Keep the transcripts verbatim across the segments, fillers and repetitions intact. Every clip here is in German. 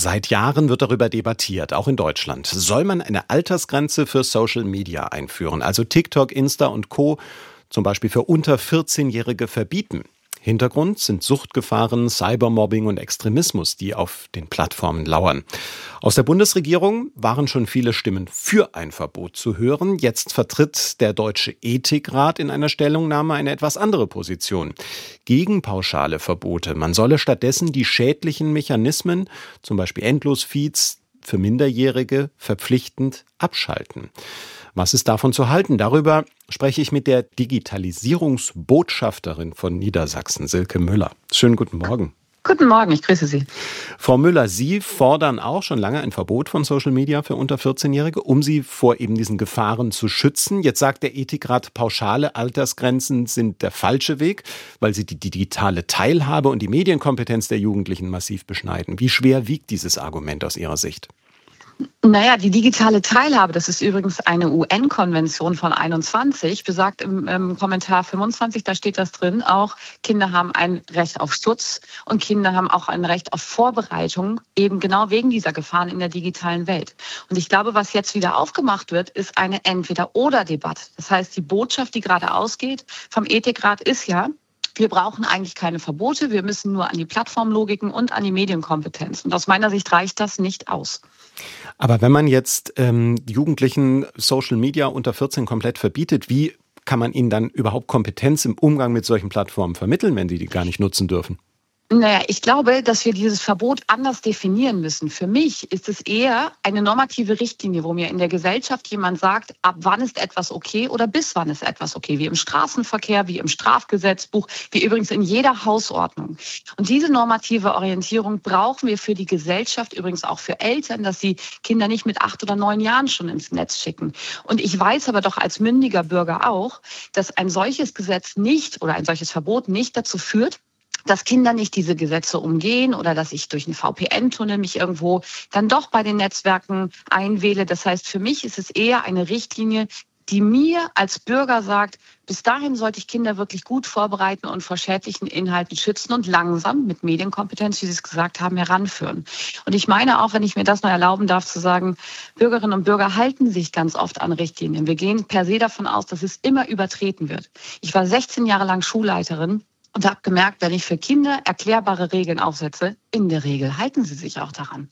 Seit Jahren wird darüber debattiert, auch in Deutschland. Soll man eine Altersgrenze für Social Media einführen, also TikTok, Insta und Co. zum Beispiel für unter vierzehnjährige verbieten? Hintergrund sind Suchtgefahren, Cybermobbing und Extremismus, die auf den Plattformen lauern. Aus der Bundesregierung waren schon viele Stimmen für ein Verbot zu hören. Jetzt vertritt der Deutsche Ethikrat in einer Stellungnahme eine etwas andere Position. Gegen pauschale Verbote. Man solle stattdessen die schädlichen Mechanismen, zum Beispiel Endlosfeeds für Minderjährige, verpflichtend abschalten. Was ist davon zu halten? Darüber spreche ich mit der Digitalisierungsbotschafterin von Niedersachsen, Silke Müller. Schönen guten Morgen. Guten Morgen, ich grüße Sie. Frau Müller, Sie fordern auch schon lange ein Verbot von Social Media für unter vierzehnjährige, um sie vor eben diesen Gefahren zu schützen. Jetzt sagt der Ethikrat, pauschale Altersgrenzen sind der falsche Weg, weil sie die digitale Teilhabe und die Medienkompetenz der Jugendlichen massiv beschneiden. Wie schwer wiegt dieses Argument aus Ihrer Sicht? Naja, die digitale Teilhabe, das ist übrigens eine U N-Konvention von einundzwanzig, besagt im, im Kommentar fünfundzwanzig, da steht das drin, auch Kinder haben ein Recht auf Schutz und Kinder haben auch ein Recht auf Vorbereitung, eben genau wegen dieser Gefahren in der digitalen Welt. Und ich glaube, was jetzt wieder aufgemacht wird, ist eine Entweder-oder-Debatte. Das heißt, die Botschaft, die gerade ausgeht vom Ethikrat ist ja, wir brauchen eigentlich keine Verbote, wir müssen nur an die Plattformlogiken und an die Medienkompetenz. Und aus meiner Sicht reicht das nicht aus. Aber wenn man jetzt ähm, Jugendlichen Social Media unter vierzehn komplett verbietet, wie kann man ihnen dann überhaupt Kompetenz im Umgang mit solchen Plattformen vermitteln, wenn sie die gar nicht nutzen dürfen? Naja, ich glaube, dass wir dieses Verbot anders definieren müssen. Für mich ist es eher eine normative Richtlinie, wo mir in der Gesellschaft jemand sagt, ab wann ist etwas okay oder bis wann ist etwas okay, wie im Straßenverkehr, wie im Strafgesetzbuch, wie übrigens in jeder Hausordnung. Und diese normative Orientierung brauchen wir für die Gesellschaft, übrigens auch für Eltern, dass sie Kinder nicht mit acht oder neun Jahren schon ins Netz schicken. Und ich weiß aber doch als mündiger Bürger auch, dass ein solches Gesetz nicht oder ein solches Verbot nicht dazu führt, dass Kinder nicht diese Gesetze umgehen oder dass ich durch einen V P N-Tunnel mich irgendwo dann doch bei den Netzwerken einwähle. Das heißt, für mich ist es eher eine Richtlinie, die mir als Bürger sagt, bis dahin sollte ich Kinder wirklich gut vorbereiten und vor schädlichen Inhalten schützen und langsam mit Medienkompetenz, wie Sie es gesagt haben, heranführen. Und ich meine auch, wenn ich mir das noch erlauben darf, zu sagen, Bürgerinnen und Bürger halten sich ganz oft an Richtlinien. Wir gehen per se davon aus, dass es immer übertreten wird. Ich war sechzehn Jahre lang Schulleiterin. Und habe gemerkt, wenn ich für Kinder erklärbare Regeln aufsetze, in der Regel halten sie sich auch daran.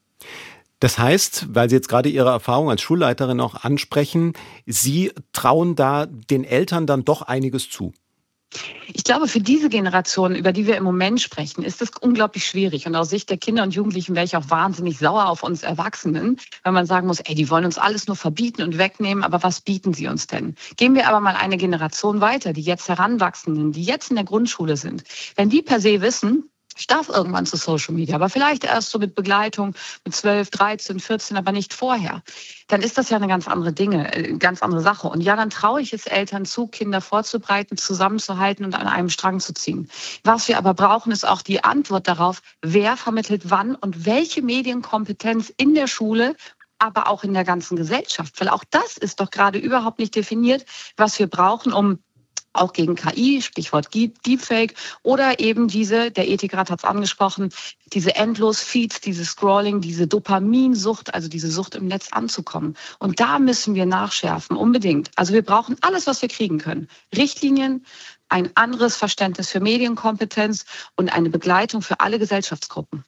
Das heißt, weil Sie jetzt gerade Ihre Erfahrung als Schulleiterin auch ansprechen, Sie trauen da den Eltern dann doch einiges zu. Ich glaube, für diese Generation, über die wir im Moment sprechen, ist es unglaublich schwierig. Und aus Sicht der Kinder und Jugendlichen wäre ich auch wahnsinnig sauer auf uns Erwachsenen, wenn man sagen muss, ey, die wollen uns alles nur verbieten und wegnehmen, aber was bieten sie uns denn? Gehen wir aber mal eine Generation weiter, die jetzt Heranwachsenden, die jetzt in der Grundschule sind. Wenn die per se wissen, ich darf irgendwann zu Social Media, aber vielleicht erst so mit Begleitung mit zwölf, dreizehn, vierzehn, aber nicht vorher. Dann ist das ja eine ganz andere Dinge, eine ganz andere Sache. Und ja, dann traue ich es Eltern zu, Kinder vorzubereiten, zusammenzuhalten und an einem Strang zu ziehen. Was wir aber brauchen, ist auch die Antwort darauf, wer vermittelt wann und welche Medienkompetenz in der Schule, aber auch in der ganzen Gesellschaft. Weil auch das ist doch gerade überhaupt nicht definiert, was wir brauchen, um auch gegen K I, Stichwort Deepfake, oder eben diese, der Ethikrat hat es angesprochen, diese Endlos-Feeds, diese Scrolling, diese Dopaminsucht, also diese Sucht im Netz anzukommen. Und da müssen wir nachschärfen, unbedingt. Also wir brauchen alles, was wir kriegen können. Richtlinien, ein anderes Verständnis für Medienkompetenz und eine Begleitung für alle Gesellschaftsgruppen.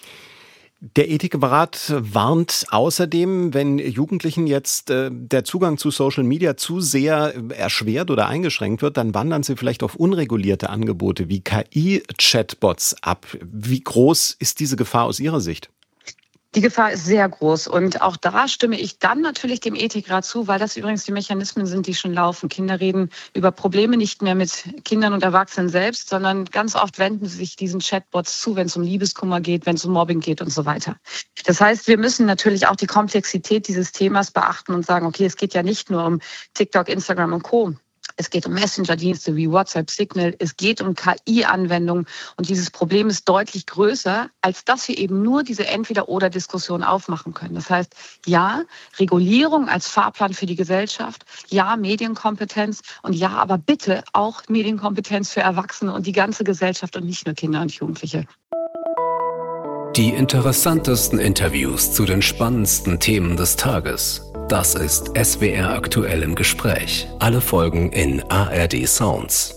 Der Ethikrat warnt außerdem, wenn Jugendlichen jetzt äh, der Zugang zu Social Media zu sehr erschwert oder eingeschränkt wird, dann wandern sie vielleicht auf unregulierte Angebote wie K I-Chatbots ab. Wie groß ist diese Gefahr aus Ihrer Sicht? Die Gefahr ist sehr groß und auch da stimme ich dann natürlich dem Ethikrat zu, weil das übrigens die Mechanismen sind, die schon laufen. Kinder reden über Probleme nicht mehr mit Kindern und Erwachsenen selbst, sondern ganz oft wenden sie sich diesen Chatbots zu, wenn es um Liebeskummer geht, wenn es um Mobbing geht und so weiter. Das heißt, wir müssen natürlich auch die Komplexität dieses Themas beachten und sagen, okay, es geht ja nicht nur um TikTok, Instagram und Co. Es geht um Messenger-Dienste wie WhatsApp, Signal. Es geht um K I-Anwendungen. Und dieses Problem ist deutlich größer, als dass wir eben nur diese Entweder-oder-Diskussion aufmachen können. Das heißt, ja, Regulierung als Fahrplan für die Gesellschaft, ja, Medienkompetenz und ja, aber bitte auch Medienkompetenz für Erwachsene und die ganze Gesellschaft und nicht nur Kinder und Jugendliche. Die interessantesten Interviews zu den spannendsten Themen des Tages. Das ist S W R aktuell im Gespräch. Alle Folgen in A R D Sounds.